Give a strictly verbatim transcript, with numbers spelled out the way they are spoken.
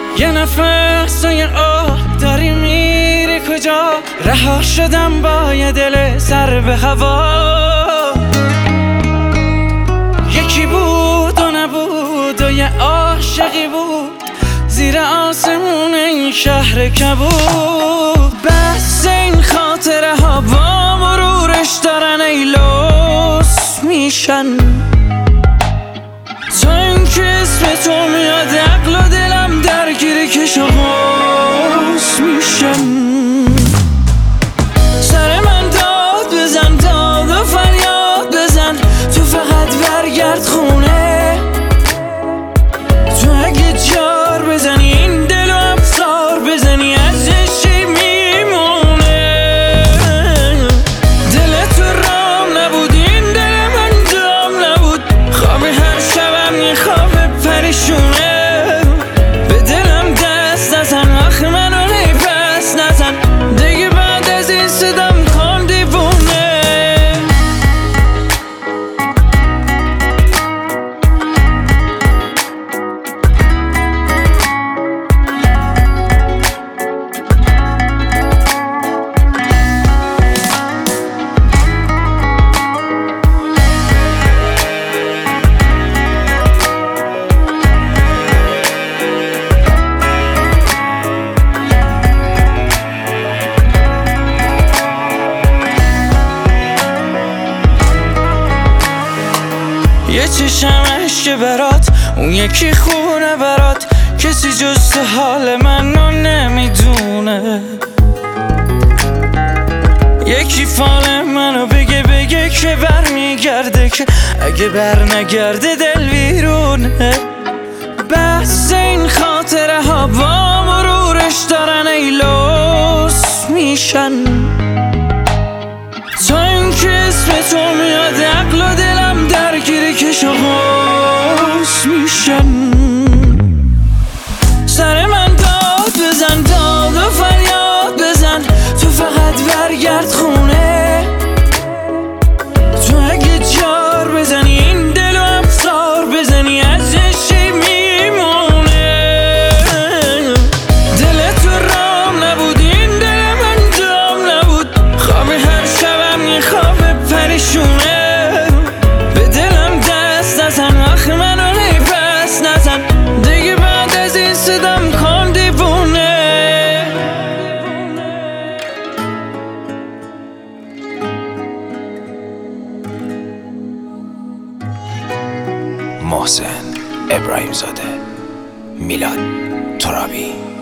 یه نفس و یه آه داری میری کجا؟ رها شدم با یه دل سر به هوا. یکی بود و نبود و یه عاشقی بود زیر آسمون این شهر کبود. بس این خاطره ها با مرورش دارن ای لوس میشن. تا این که اسم تو میاد عقل و دلم درگیر کش و قوس میشن. سر من داد بزن، داد و فریاد بزن، تو فقط برگرد خونه. تو اگه جار بزنی این دل و افسار بزنی ازش چی میمونه؟ دل تو رام نبود، این دل من دام نبود. خواب هر شبم یه خواب پریشونه. به دلم دست نزن، آخ منو پس نزن دیگه. بعد از این صدام کن دیوونه. یه چشم عشق برات، اون یکی خونه برات. کسی جز تو حال منو نمیدونه. یکی فال منو بگه بگه که بر میگرده، که اگه بر نگرده دل ویرونه. بس این خاطره ها با مرورش دارن ای لوس میشن. تا این که اسم تو میاد عقل و دلم درگیر کش و قوس میشن. سر من داد بزن، داد و فریاد بزن، تو فقط برگرد خونه. تو اگه جار بزنی این دل و افسار بزنی ازش چی میمونه؟ دل تو رام نبود، این دل من دام نبود. خواب هر شبم یه خواب پریشونه. به دلم دست نزن، آخ منو پس نزن دیگه. بعد از این صدام کن دیوونه. محسن ابراهیم زاده، میلاد ترابی.